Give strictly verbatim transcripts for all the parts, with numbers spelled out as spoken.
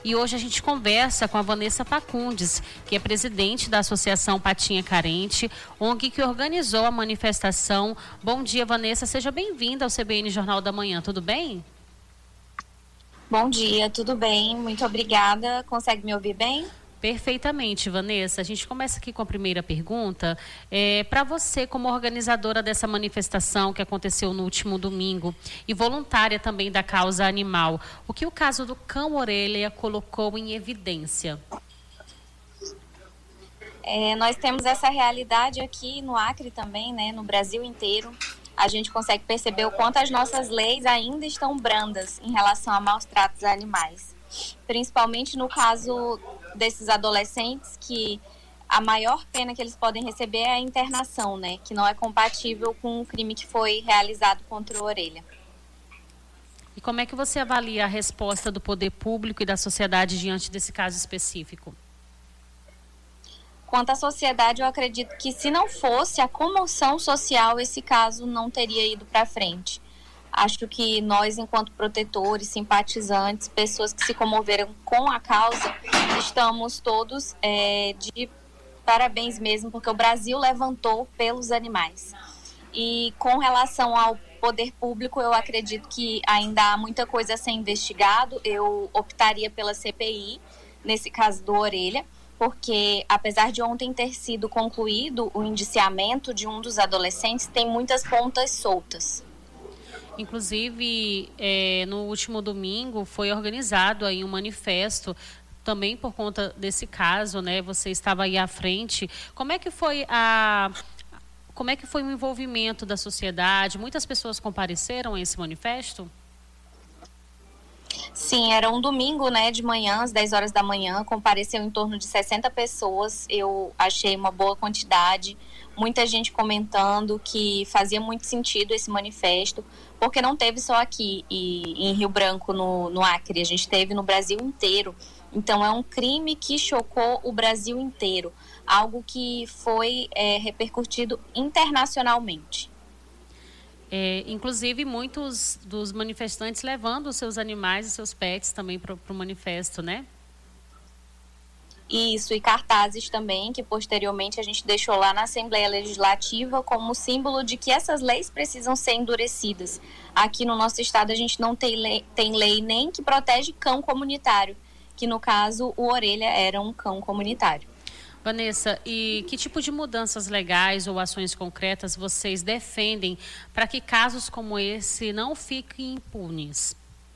E hoje a gente conversa com a Vanessa Facundes, que é presidente da Associação Patinha Carente, O N G que organizou a manifestação. Bom dia, Vanessa, seja bem-vinda ao C B N Jornal da Manhã, tudo bem? Bom dia, tudo bem, muito obrigada. Consegue me ouvir bem? Perfeitamente, Vanessa. A gente começa aqui com a primeira pergunta. É, para você, como organizadora dessa manifestação que aconteceu no último domingo e voluntária também da causa animal, o que o caso do cão-orelha colocou em evidência? É, nós temos essa realidade aqui no Acre também, né, no Brasil inteiro. A gente consegue perceber o quanto as nossas leis ainda estão brandas em relação a maus tratos a animais. Principalmente no caso desses adolescentes, que a maior pena que eles podem receber é a internação, né? Que não é compatível com o crime que foi realizado contra a orelha. E como é que você avalia a resposta do poder público e da sociedade diante desse caso específico? Quanto à sociedade, eu acredito que se não fosse a comoção social, esse caso não teria ido para frente. Acho que nós, enquanto protetores, simpatizantes, pessoas que se comoveram com a causa, estamos todos é, de parabéns mesmo, porque o Brasil levantou pelos animais. E com relação ao poder público, eu acredito que ainda há muita coisa a ser investigado. Eu optaria pela C P I, nesse caso do Orelha, porque apesar de ontem ter sido concluído o indiciamento de um dos adolescentes, tem muitas pontas soltas. Inclusive, é, no último domingo foi organizado aí um manifesto também por conta desse caso, né? Você estava aí à frente. Como é que foi a, como é que foi o envolvimento da sociedade? Muitas pessoas compareceram a esse manifesto? Sim, era um domingo, né, de manhã, às dez horas da manhã, compareceu em torno de sessenta pessoas, eu achei uma boa quantidade, muita gente comentando que fazia muito sentido esse manifesto, porque não teve só aqui e, em Rio Branco, no, no Acre, a gente teve no Brasil inteiro, então é um crime que chocou o Brasil inteiro, algo que foi é, repercutido internacionalmente. É, inclusive, muitos dos manifestantes levando os seus animais e seus pets também para o manifesto, né? Isso, e cartazes também, que posteriormente a gente deixou lá na Assembleia Legislativa como símbolo de que essas leis precisam ser endurecidas. Aqui no nosso estado a gente não tem lei, tem lei nem que protege cão comunitário, que no caso o Orelha era um cão comunitário. Vanessa, e que tipo de mudanças legais ou ações concretas vocês defendem para que casos como esse não fiquem impunes?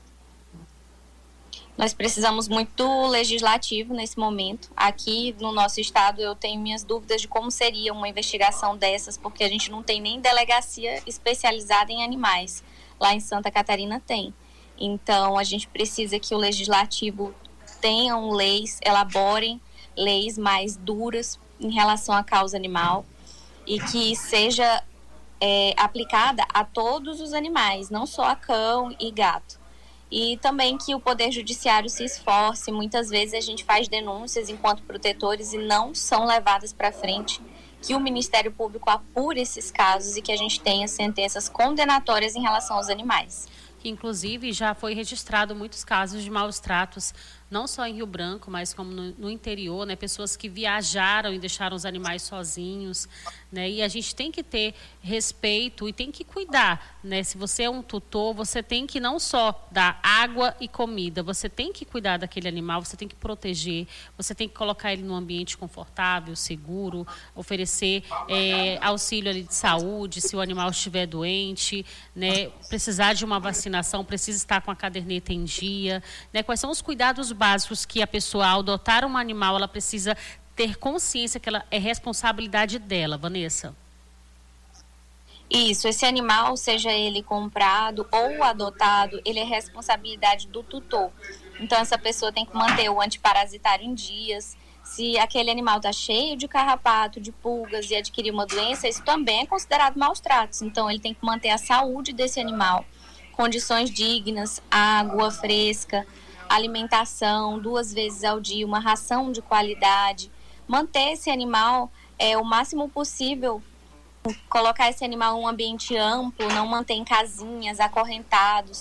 Nós precisamos muito do legislativo nesse momento. Aqui no nosso estado eu tenho minhas dúvidas de como seria uma investigação dessas, porque a gente não tem nem delegacia especializada em animais. Lá em Santa Catarina tem. Então a gente precisa que o legislativo tenham leis, elaborem leis mais duras em relação à causa animal e que seja é, aplicada a todos os animais, não só a cão e gato. E também que o Poder Judiciário se esforce. Muitas vezes a gente faz denúncias enquanto protetores e não são levadas para frente, que o Ministério Público apure esses casos e que a gente tenha sentenças condenatórias em relação aos animais. Que inclusive já foi registrado muitos casos de maus tratos, não só em Rio Branco, mas como no, no interior, né? Pessoas que viajaram e deixaram os animais sozinhos, né? E a gente tem que ter respeito e tem que cuidar, né? Se você é um tutor, você tem que não só dar água e comida, você tem que cuidar daquele animal, você tem que proteger, você tem que colocar ele num ambiente confortável, seguro, oferecer é, auxílio ali de saúde, se o animal estiver doente, né? Precisar de uma vacinação, precisa estar com a caderneta em dia, né? Quais são os cuidados básicos que a pessoa, ao adotar um animal, ela precisa ter consciência que ela é responsabilidade dela, Vanessa? Isso, esse animal, seja ele comprado ou adotado, ele é responsabilidade do tutor. Então essa pessoa tem que manter o antiparasitário em dias. Se aquele animal está cheio de carrapato, de pulgas e adquirir uma doença, isso também é considerado maus tratos. Então ele tem que manter a saúde desse animal, condições dignas, água fresca, alimentação duas vezes ao dia, uma ração de qualidade, manter esse animal é, o máximo possível, colocar esse animal em um ambiente amplo, não manter em casinhas, acorrentados.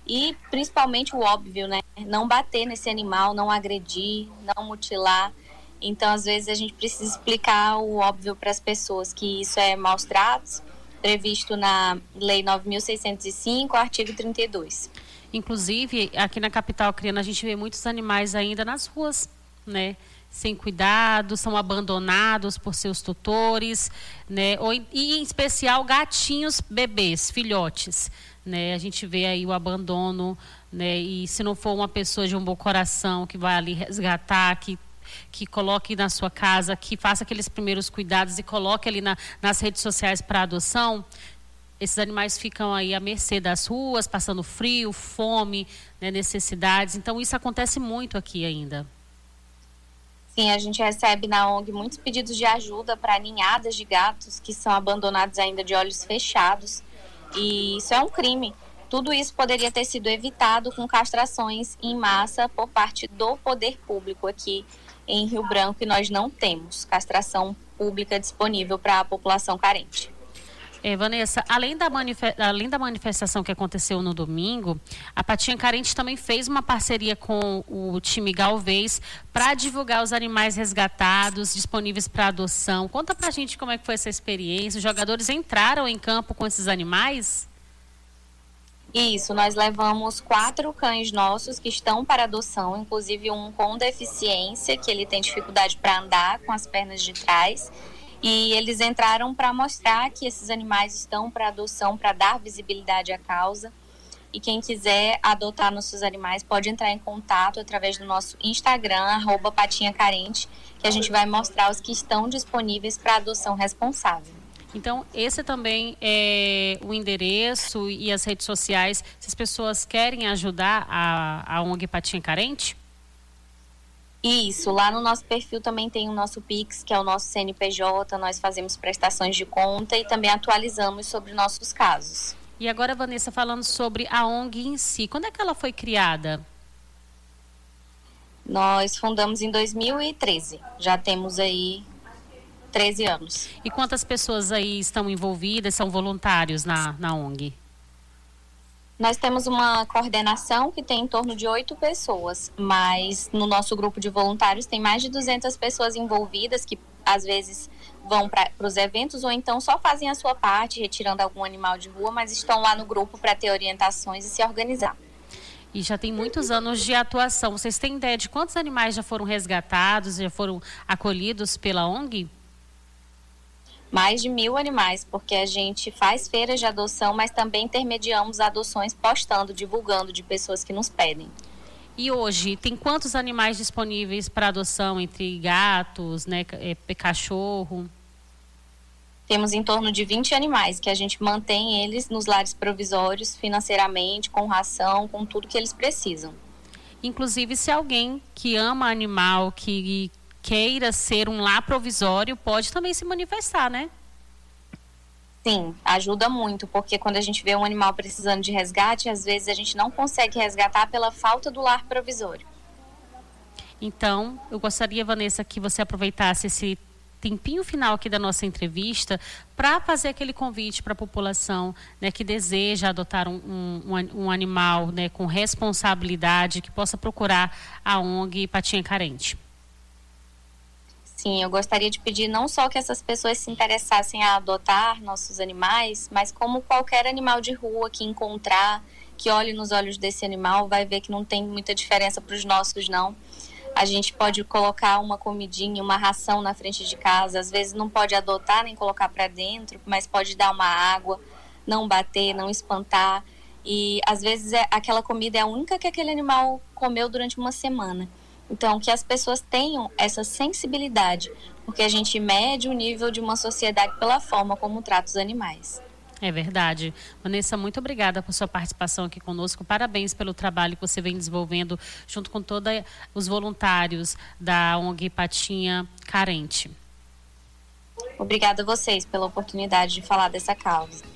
E principalmente o óbvio, né? Não bater nesse animal, não agredir, não mutilar. Então, às vezes, a gente precisa explicar o óbvio para as pessoas, que isso é maus tratos, previsto na Lei nove mil seiscentos e cinco, artigo trinta e dois. Inclusive, aqui na capital criana, a gente vê muitos animais ainda nas ruas, né? Sem cuidado, são abandonados por seus tutores, né? Ou, e em especial gatinhos bebês, filhotes, né? A gente vê aí o abandono, né? E se não for uma pessoa de um bom coração que vai ali resgatar, que que coloque na sua casa, que faça aqueles primeiros cuidados e coloque ali na, nas redes sociais para adoção, esses animais ficam aí à mercê das ruas, passando frio, fome, né, necessidades. Então, isso acontece muito aqui ainda. Sim, a gente recebe na O N G muitos pedidos de ajuda para ninhadas de gatos que são abandonados ainda de olhos fechados. E isso é um crime. Tudo isso poderia ter sido evitado com castrações em massa por parte do poder público aqui em Rio Branco, e nós não temos castração pública disponível para a população carente. É, Vanessa, além da, além da manifestação que aconteceu no domingo, a Patinha Carente também fez uma parceria com o time Galvez para divulgar os animais resgatados, disponíveis para adoção. Conta pra gente como é que foi essa experiência. Os jogadores entraram em campo com esses animais? Isso, nós levamos quatro cães nossos que estão para adoção, inclusive um com deficiência, que ele tem dificuldade para andar com as pernas de trás. E eles entraram para mostrar que esses animais estão para adoção, para dar visibilidade à causa. E quem quiser adotar nossos animais pode entrar em contato através do nosso Instagram, arroba Patinha Carente, que a gente vai mostrar os que estão disponíveis para adoção responsável. Então, esse também é o endereço e as redes sociais, se as pessoas querem ajudar a, a O N G Patinha Carente? Isso, lá no nosso perfil também tem o nosso Pix, que é o nosso C N P J, nós fazemos prestações de conta e também atualizamos sobre nossos casos. E agora, Vanessa, falando sobre a O N G em si, quando é que ela foi criada? Nós fundamos em dois mil e treze, já temos aí treze anos. E quantas pessoas aí estão envolvidas, são voluntários na, na O N G? Nós temos uma coordenação que tem em torno de oito pessoas, mas no nosso grupo de voluntários tem mais de duzentas pessoas envolvidas que às vezes vão para os eventos ou então só fazem a sua parte, retirando algum animal de rua, mas estão lá no grupo para ter orientações e se organizar. E já tem muitos anos de atuação. Vocês têm ideia de quantos animais já foram resgatados, já foram acolhidos pela O N G? Mais de mil animais, porque a gente faz feiras de adoção, mas também intermediamos adoções postando, divulgando de pessoas que nos pedem. E hoje, tem quantos animais disponíveis para adoção, entre gatos, né, cachorro? Temos em torno de vinte animais, que a gente mantém eles nos lares provisórios, financeiramente, com ração, com tudo que eles precisam. Inclusive, se alguém que ama animal, que queira ser um lar provisório, pode também se manifestar, né? Sim, ajuda muito, porque quando a gente vê um animal precisando de resgate, às vezes a gente não consegue resgatar pela falta do lar provisório. Então, eu gostaria, Vanessa, que você aproveitasse esse tempinho final aqui da nossa entrevista para fazer aquele convite para a população, né, que deseja adotar um, um, um animal, né, com responsabilidade, que possa procurar a O N G Patinha Carente. Sim, eu gostaria de pedir não só que essas pessoas se interessassem a adotar nossos animais, mas como qualquer animal de rua que encontrar, que olhe nos olhos desse animal, vai ver que não tem muita diferença para os nossos, não. A gente pode colocar uma comidinha, uma ração na frente de casa, às vezes não pode adotar nem colocar para dentro, mas pode dar uma água, não bater, não espantar. E às vezes é, aquela comida é a única que aquele animal comeu durante uma semana. Então, que as pessoas tenham essa sensibilidade, porque a gente mede o nível de uma sociedade pela forma como trata os animais. É verdade. Vanessa, muito obrigada por sua participação aqui conosco. Parabéns pelo trabalho que você vem desenvolvendo junto com todos os voluntários da O N G Patinha Carente. Obrigada a vocês pela oportunidade de falar dessa causa.